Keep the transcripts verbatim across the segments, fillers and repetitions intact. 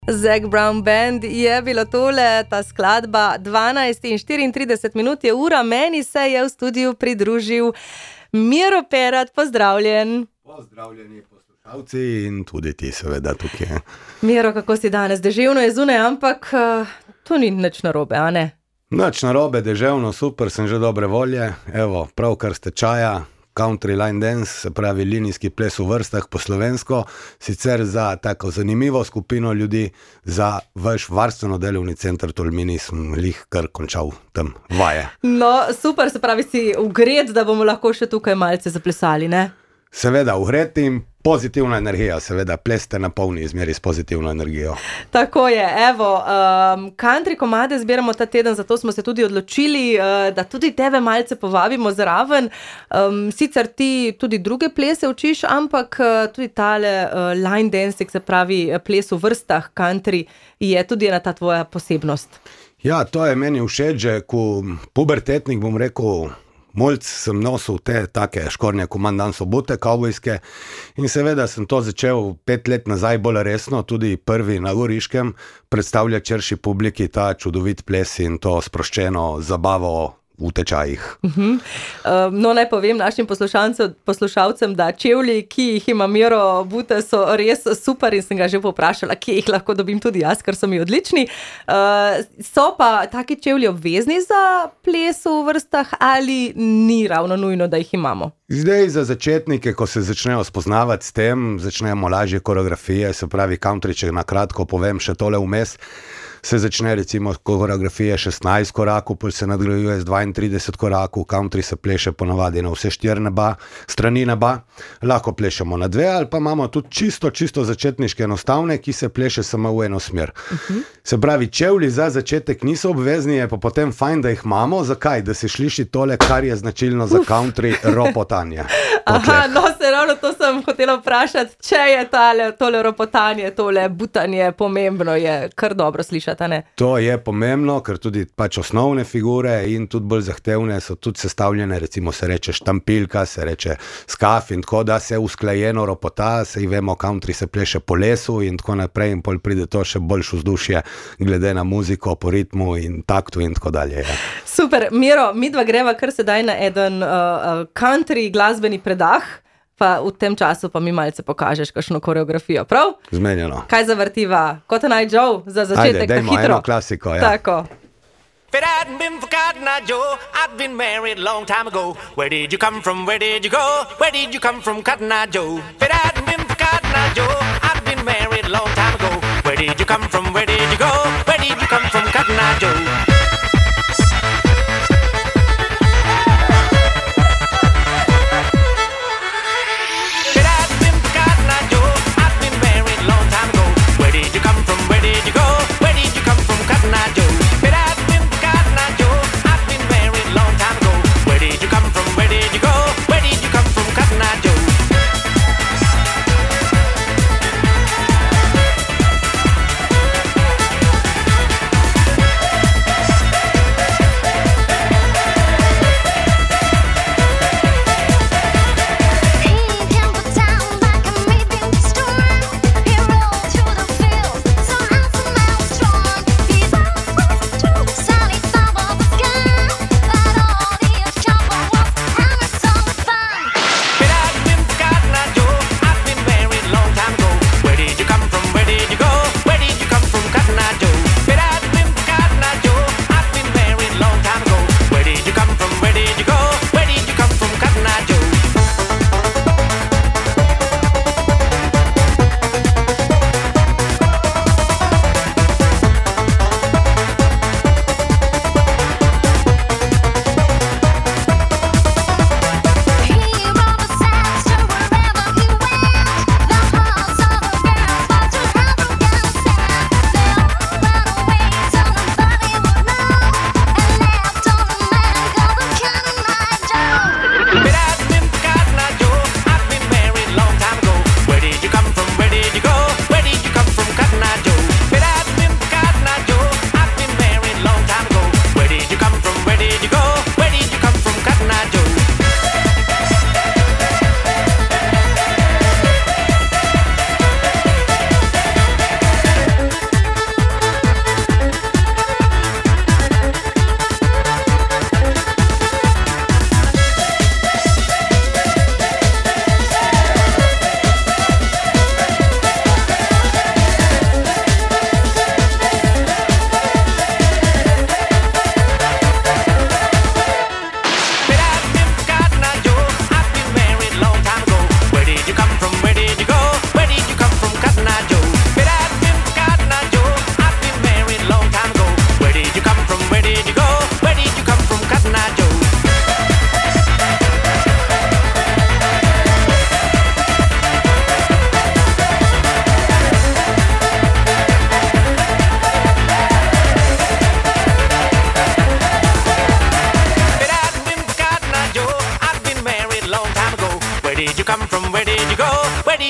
Zac Brown Band je bilo tole, ta skladba, dvanajst in štiriintrideset minut je ura, meni se je v studiu pridružil Miro Perat, pozdravljen. Pozdravljeni poslušalci in tudi ti seveda tukaj. Miro, kako si danes? Deževno je zunaj, ampak uh, to ni nič narobe, a ne? Nič narobe, deževno, super, sem že dobre volje, evo, pravkar ste čaja. Country line dance, se pravi linijski ples v vrstah po slovensko, sicer za tako zanimivo skupino ljudi, za vaš varstveno-delovni center Tolmini sem lih kar končal tam vaje. No, super, se pravi si ugred, da bomo lahko še tukaj malce zaplesali, ne? Seveda, ugred in pozitivna energija, seveda, ples te napolni izmeri s pozitivno energijo. Tako je, evo, um, country komade zbiramo ta teden, zato smo se tudi odločili, uh, da tudi tebe malce povabimo zraven. Um, sicer ti tudi druge plese učiš, ampak uh, tudi tale uh, line dancing, se pravi ples v vrstah country, je tudi ena ta tvoja posebnost. Ja, to je meni všeč, že ko pubertetnik, bom rekel, Molc sem nosil te take škornje komandan sobote, kavbojske, in seveda sem to začel pet let nazaj bolj resno, tudi prvi na Goriškem, predstavljati širši publiki ta čudovit ples in to sproščeno zabavo v tečajih. Uh-huh. Um, no, naj povem našim poslušalcem, da čevlji, ki jih ima Miro Bute, so res super in sem ga že poprašala, kje jih lahko dobim tudi jaz, ker so mi odlični. Uh, so pa taki čevlji obvezni za ples v vrstah ali ni ravno nujno, da jih imamo? Zdaj za začetnike, ko se začnejo spoznavati s tem, začnemo lažje koreografije, se pravi country, če na kratko povem še tole vmes, se začne recimo koreografije šestnajst korakov, pol se nadgrajuje z dvaintrideset korakov, country se pleše ponavadi na vse štiri neba, strani neba, lahko plešemo na dve, ali pa imamo tudi čisto, čisto začetniške enostavne, ki se pleše samo v eno smer. Uh-huh. Se pravi, čevlji za začetek niso obvezni, je pa potem fajn, da jih imamo. Zakaj? Da se sliši tole, kar je značilno za country, ropotanje. Aha, no se ravno to sem hotela vprašati, če je tale, tole ropotanje, tole butanje pomembno, je kar dobro slišati. To je pomembno, ker tudi pač osnovne figure in tudi bolj zahtevne so tudi sestavljene, recimo se reče štampilka, se reče skaf in tako, da se usklajeno ropota, saj vemo, country se pleše po lesu in tako naprej in pol pride to še boljše vzdušje glede na muziko, po ritmu in taktu in tako dalje. Ja. Super, Miro, midva greva kar sedaj na eden uh, country glasbeni predah. Pa v tem času pa mi malce pokažeš kakšno koreografijo, prav? Zmenjeno. Kaj zavrtiva? Cotton Eye Joe za začetek, Ajde, dejmo, ta hitro. Eno klasiko, ja. Tako. If it hadn't been for Cotton Eye Joe, I'd been married a long time ago. Where did you come from? Where did you go? Where did you come from, Cotton Eye Joe? If it hadn't been for Cotton Eye Joe, I'd been married a long time ago. Where did you come from? Where did you go? Where did you come from, Cotton Eye Joe?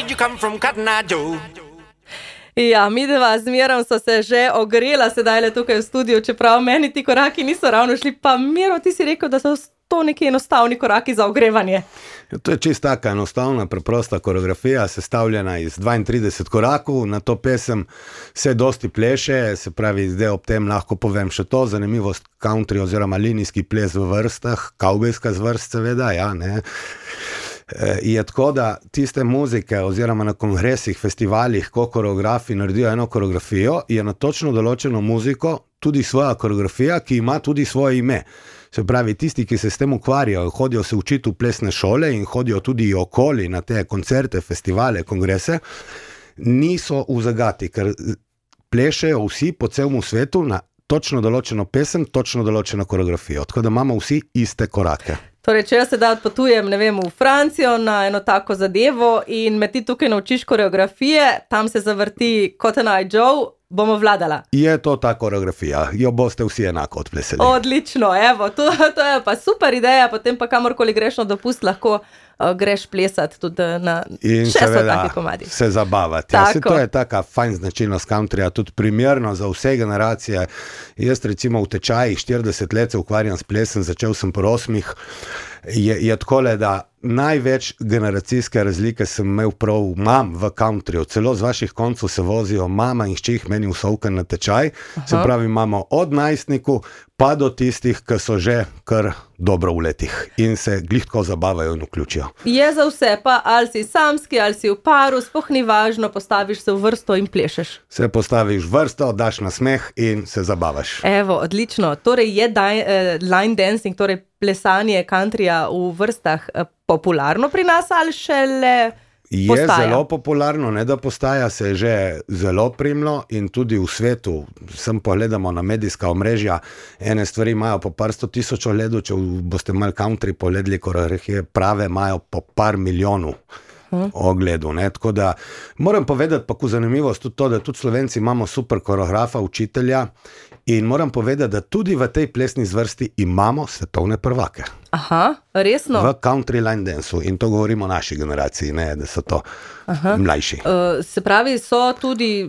did you come from, Cotton Eye Joe? Ja, midva z Mirom so se že ogrela sedaj le tukaj v studiu, čeprav meni ti koraki niso ravno šli, pa Miro, ti si rekel, da so to neki enostavni koraki za ogrevanje. To je čisto taka enostavna, preprosta koreografija, sestavljena iz dvaintrideset korakov, na to pesem se dosti pleše, se pravi, zdaj ob tem lahko povem še to, zanimivost country oziroma linijski ples v vrstah, kavbojska zvrst seveda, ja, ne. Je tako, da tiste muzike oziroma na kongresih, festivalih, ko koreografi naredijo eno koreografijo, je na točno določeno muziko tudi svoja koreografija, ki ima tudi svoje ime. Se pravi, tisti, ki se s tem ukvarjajo, hodijo se učiti v plesne šole in hodijo tudi okoli na te koncerte, festivale, kongrese, niso v zagati, ker plešejo vsi po celem svetu na točno določeno pesem, točno določeno koreografijo. Tako da imamo vsi iste korake. Torej, če jaz sedaj odpotujem, ne vem, v Francijo na eno tako zadevo in me ti tukaj naučiš koreografije, tam se zavrti Cotton Eye Joe, bomo vladala. Je to ta koreografija, jo boste vsi enako odplesali. Odlično, evo, to, to je pa super ideja, potem pa kamorkoli greš na dopust, lahko uh, greš plesati tudi na še so taki komadi. In se zabavati. Ja, se to je taka fajn značilnost countryja, tudi primerno za vse generacije. Jaz recimo v tečajih štirideset let se ukvarjam s plesem, začel sem po osmih, je, je takole, da največ generacijske razlike sem imel prav, mam v countryju, celo z vaših koncov se vozijo mama in ščih meni v Sovken na tečaj. Aha. Se pravi, imamo od najstniku pa do tistih, ki so že kar dobro v letih in se glih tako zabavajo in vključijo. Je za vse, pa ali si samski, ali si v paru, sploh ni važno, postaviš se v vrsto in plešeš. Se postaviš v vrsto, daš na smeh in se zabavaš. Evo, odlično. Torej je di- uh, line dancing, torej plesanje countryja v vrstah uh, popularno pri nas ali šele je postaja? Zelo popularno, ne da postaja, se je že zelo primlo in tudi v svetu, sem pogledamo na medijska omrežja, ene stvari imajo po par sto tisoč ogledov, če boste imeli country pogledali, koreografije prave imajo po par milijonov ogledov, ne, tako da moram povedati pa ko zanimivost tudi to, da tudi Slovenci imamo super koreografa, učitelja in moram povedati, da tudi v tej plesni zvrsti imamo svetovne prvake. Aha, resno? V country line danceu in to govorimo o naši generaciji, ne, da so to Aha. mlajši. Uh, se pravi, so tudi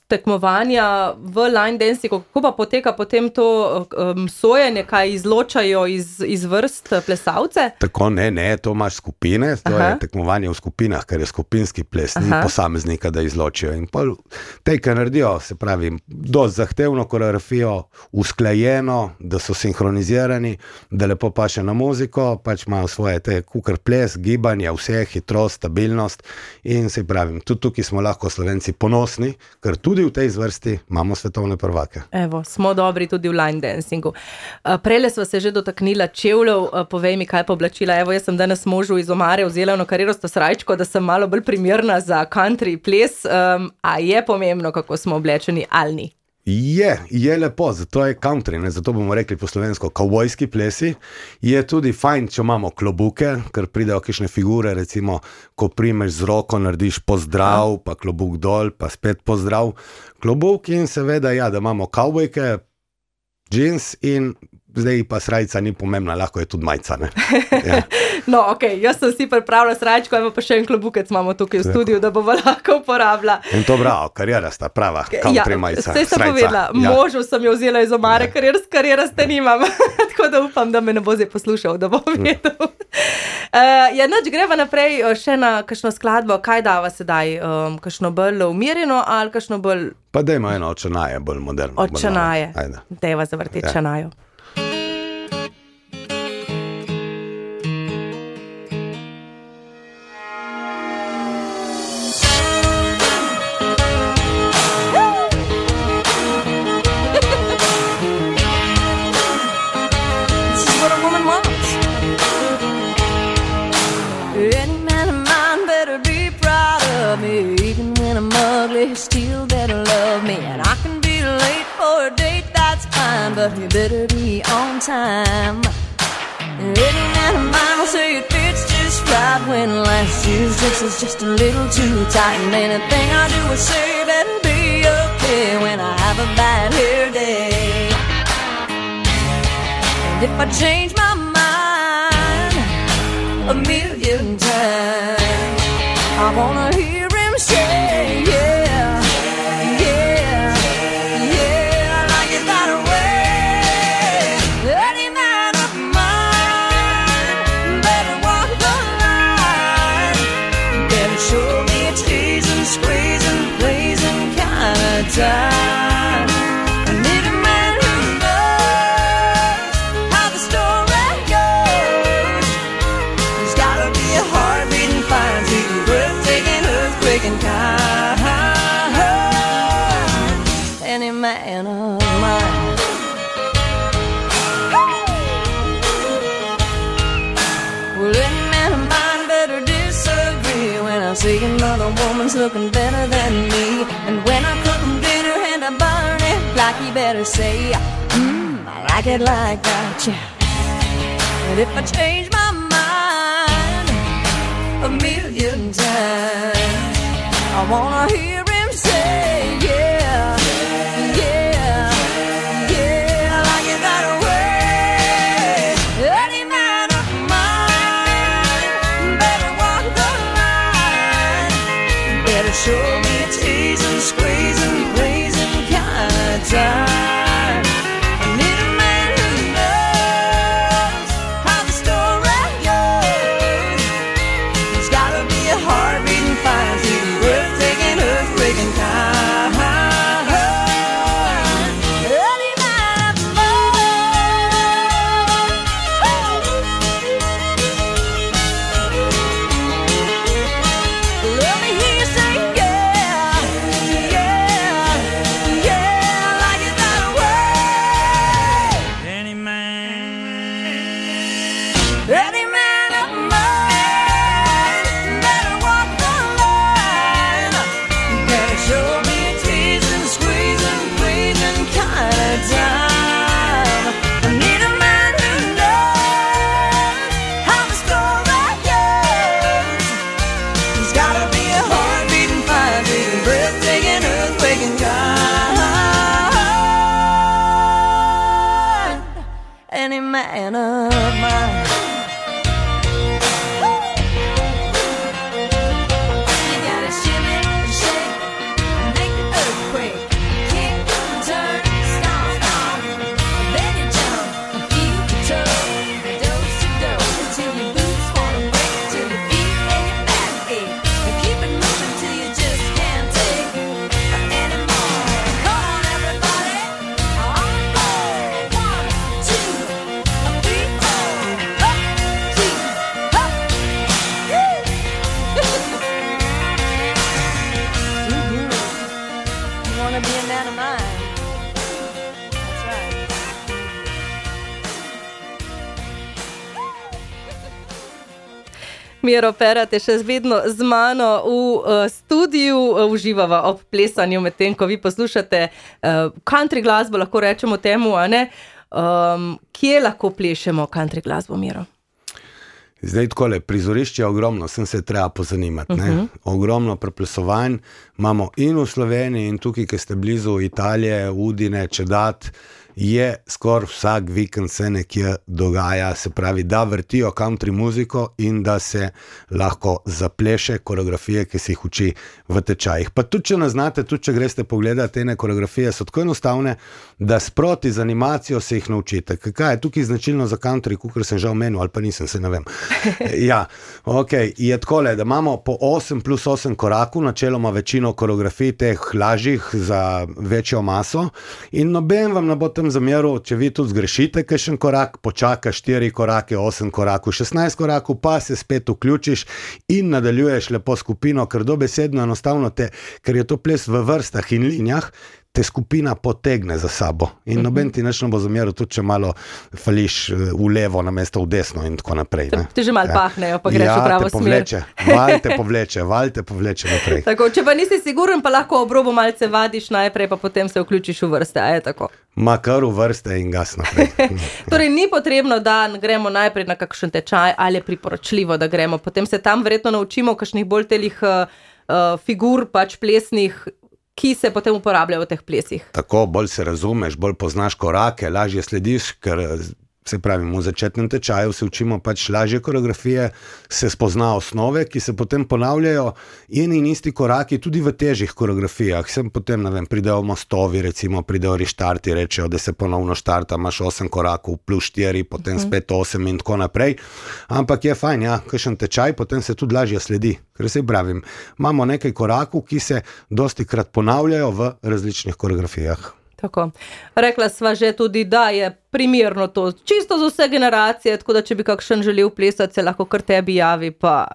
tekmovanja v line dancingu, kako pa poteka potem to um, sojenje, kaj izločajo iz, iz vrst plesalce? Tako ne, ne, to imaš skupine, to Aha. je tekmovanje v skupinah, ker je skupinski ples, ni posameznika, da izločijo. In pol tej, ki naredijo, se pravi, dosti zahtevno koreografijo, usklajeno, da so sinhronizirani, da lepo paše na muziko, pač imajo svoje te kukar ples, gibanje, vse, hitrost, stabilnost in se pravim, tudi tukaj smo lahko Slovenci ponosni, ker tudi v tej zvrsti imamo svetovne prvake. Evo, smo dobri tudi v line dancingu. Prele sva se že dotaknila čevljev, povej mi, kaj pa oblačila. Evo, jaz sem danes možu iz omare vzela eno karierasto srajčko, da sem malo bolj primerna za country ples, um, a je pomembno, kako smo oblečeni ali ni? Je, je lepo, zato je country, ne? Zato bomo rekli po slovensko kavbojski plesi. Je tudi fajn, če imamo klobuke, ker pridejo kakšne figure, recimo, ko primeš z roko, narediš pozdrav, pa klobuk dol, pa spet pozdrav. Klobuk in seveda, ja, da imamo kavbojke, džins in zdaj pa srajca ni pomembna, lahko je tudi majca, ne? Ja. No, okej, okay, jaz sem si pripravila srajčko, evo pa še en klobukec imamo tukaj v studiu, da bomo lahko uporabila. In to bravo, karijera prava, country majca, srajca. Saj sem povedala, ja. Možu sem jo vzela iz omare, ja. Karier, karieraste nimam, tako da upam, da me ne bo zdaj poslušal, da bo vedel. Uh, ja, noč greva naprej še na kakšno skladbo, kaj dava sedaj, um, kakšno bolj umirjeno ali kakšno bolj... Pa dajmo eno očanaje, bolj moderno. Očanaje, dajva zavrteti ja. Čanajo. Still better love me, and I can be late for a date, that's fine, but you better be on time. Any man of mine will say it fits just right when last year's dress is just a little too tight, and anything I do or say better be okay when I have a bad hair day. And if I change my mind a million times, I wanna hear man of mine. Well, any man of mine better disagree when I see another woman's looking better than me. And when I cook him dinner and I burn it like, he better say, mmm, I like it like that, yeah. And if I change my mind a million times, I wanna hear him say, yeah, yeah, yeah, I like it that way. Any man of mine better walk the line, better show me teasing, squeezing, pleasing kind of time. I need a man who knows how the story goes. There's gotta be a heart-beating fire, breathtaking, earthquaking kind. Any man of mine. Let me hear you say, yeah, yeah, yeah, I like it that way. Any man, Any man of mine better walk the line, better show me a teasing, squeezing, pleasing kind of time. I need a man who knows how the story goes. There's gotta be a heart-beating, fire-beating, breathtaking, earthquaking kind. Any man of mine. You gotta shimmy, shake, make the earthquake. Kick, turn, stomp, stomp. Then you jump, feel the toe. Dose to dose until your boots wanna break, till your feet and your back ache. And keep it moving till you just can't take anymore. Come on, everybody. On four, one, two, three, four. Up, two, up. Woo! Mhm. You wanna be a man of mine? That's right. Miro Perat je še vedno z mano v uh, studiu, uh, uživava ob plesanju, medtem ko vi poslušate uh, country glasbo, lahko rečemo temu, a ne? Um, kje lahko plešemo country glasbo, Miro? Zdaj takole, prizorišče je ogromno, sem se treba pozanimati. Ne? Uh-huh. Ogromno preplesovanj imamo in v Sloveniji, in tukaj, ki ste blizu Italije, Udine, Čedat, je skoraj vsak vikend se nekje dogaja, se pravi, da vrtijo country muziko in da se lahko zapleše koreografije, ki se jih uči v tečajih. Pa tudi, če ne znate, tudi, če greste pogledati, ene koreografije so tako enostavne, da sproti z animacijo se jih naučite. Kaj je tukaj značilno za country, kakor sem že omenil, ali pa nisem, se ne vem. Ja, ok, je takole, da imamo po osem plus osem korakov, načeloma večino koreografij teh lažjih za večjo maso, in noben vam ne bo tam zameril, če vi tudi zgrešite kakšen korak, počaka štiri korake, osem korakov, šestnajst korakov, pa se spet vključiš in nadaljuješ lepo skupino, ker dobesedno enostavno te, ker je to ples v vrstah in linijah, te skupina potegne za sabo. In noben ti nič ne bo zameril, tudi če malo fališ v levo namesto v desno in tako naprej. Ne? Ti že malo Ja. pahnejo, pa greš ja, v pravo te smer. povleče, val te povleče, val te povleče naprej. Tako, če pa nisi siguren, pa lahko ob robu malce vadiš najprej, pa potem se vključiš v vrste, a je tako? Ma kar v vrste in gas naprej. Torej, ni potrebno, da gremo najprej na kakšen tečaj, ali je priporočljivo, da gremo. Potem se tam verjetno naučimo kakšnih bolj telih uh, uh, figur, pač plesnih, ki se potem uporabljajo v teh plesih. Tako, bolj se razumeš, bolj poznaš korake, lažje slediš, ker se pravi, v začetnem tečaju se učimo pač lažje koreografije, se spozna osnove, ki se potem ponavljajo in in isti koraki tudi v težjih koreografijah. Sem potem, ne vem, pridejo mostovi, recimo, pridejo rištarti, rečejo, da se ponovno štarta, imaš osem korakov, plus štiri, potem uh-huh. spet osem in tako naprej. Ampak je fajn, ja, kakšen tečaj, potem se tudi lažje sledi. Ker se pravim, imamo nekaj korakov, ki se dosti krat ponavljajo v različnih koreografijah. Tako. Rekla sva že tudi, da je primerno to čisto za vse generacije, tako da če bi kakšen želel plesati, se lahko kar tebi javi, pa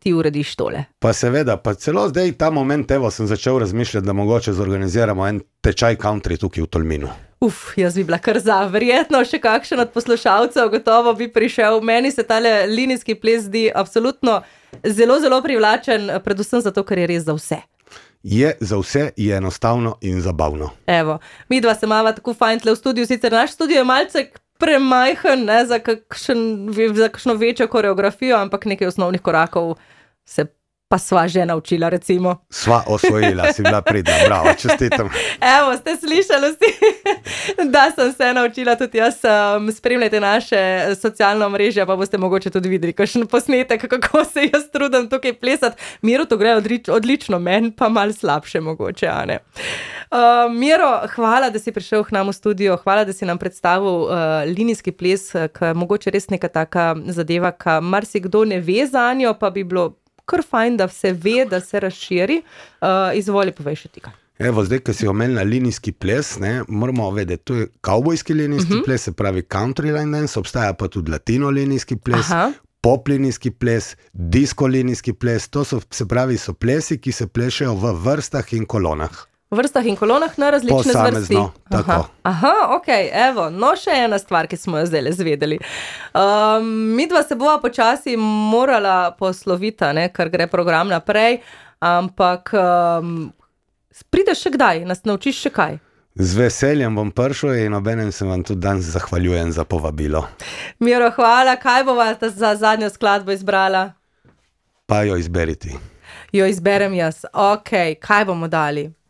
ti urediš tole. Pa seveda, pa celo zdaj ta moment, evo, sem začel razmišljati, da mogoče zorganiziramo en tečaj country tukaj v Tolminu. Uf, jaz bi bila kar za, verjetno še kakšen od poslušalcev gotovo bi prišel. Meni se tale linijski ples zdi absolutno zelo, zelo privlačen, predvsem zato, ker je res za vse. Je za vse, je enostavno in zabavno. Evo, mi dva se mava tako fajn tle v studiu, sicer naš studio je malce premajhen, ne, za, kakšen, za kakšno večjo koreografijo, ampak nekaj osnovnih korakov se pa sva že naučila, recimo. Sva osvojila, si bila pridna, bravo, čestitam. Evo, ste slišali vsi, da sem se naučila tudi jaz. Um, spremljajte naše socialno mreže, pa boste mogoče tudi videli kakšen posnetek, kako se jaz trudim tukaj plesati. Miro to gre odlič, odlično, meni pa malo slabše mogoče, a ne. Uh, Miro, hvala, da si prišel k nam v studio, hvala, da si nam predstavil uh, linijski ples, ki je mogoče res neka taka zadeva, ki marsikdo ne ve zanjo, pa bi bilo kar fajn, da se ve, da se razširi. Uh, izvoli, povej še ti kaj. Evo, zdaj, ko si omenila linijski ples, ne, moramo vedeti, to je kavbojski linijski uh-huh. ples, se pravi country line dance, obstaja pa tudi latino linijski ples, Aha. pop linijski ples, disco linijski ples, to so, se pravi, so plesi, ki se plešejo v vrstah in kolonah. V vrstah in kolonah na različne zvrsti. Tako. Aha, Aha ok, evo, no še ena stvar, ki smo jo zdaj le zvedeli. Um, midva se bova počasi morala posloviti, ne, ker gre program naprej, ampak um, prideš še kdaj, nas naučiš še kaj? Z veseljem bom prišel in obenem se vam tudi danes zahvaljujem za povabilo. Miro, hvala, kaj bova za zadnjo skladbo izbrala? Pa jo izberiti. Jo izberem jaz, ok, kaj bomo dali?